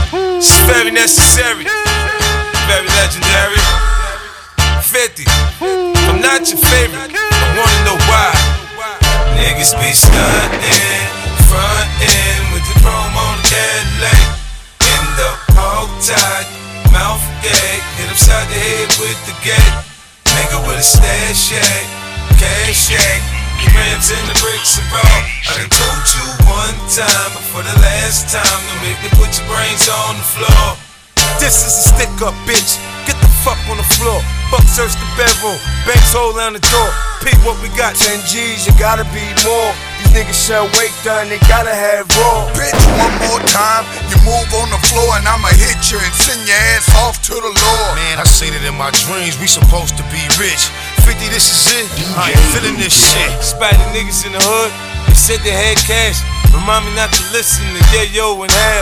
It's very necessary, very legendary. 50, I'm not your favorite, I wanna know why. Niggas be stuntin', frontin' with the chrome on the Cadillac. In the hog tie, mouth gag, hit upside the head with the gate. Nigga with a stash shack, cash shack, grams in the bricks and raw. I done told you one time, but for the last time, don't make me put your brains on the floor. This is a stick up, bitch. Get the fuck on the floor. Fuck search the bedroom, banks hole down the door. Peep what we got. 10 G's, you gotta be more. These niggas sell weight done, they gotta have raw. Bitch, one more time, you move on the floor and I'ma hit you and send your ass off to the Lord. Man, I seen it in my dreams, we supposed to be rich. 50, this is it, I ain't feeling this shit. Spotty niggas in the hood, they said they had cash. Remind me not to listen to Yayo and Hab.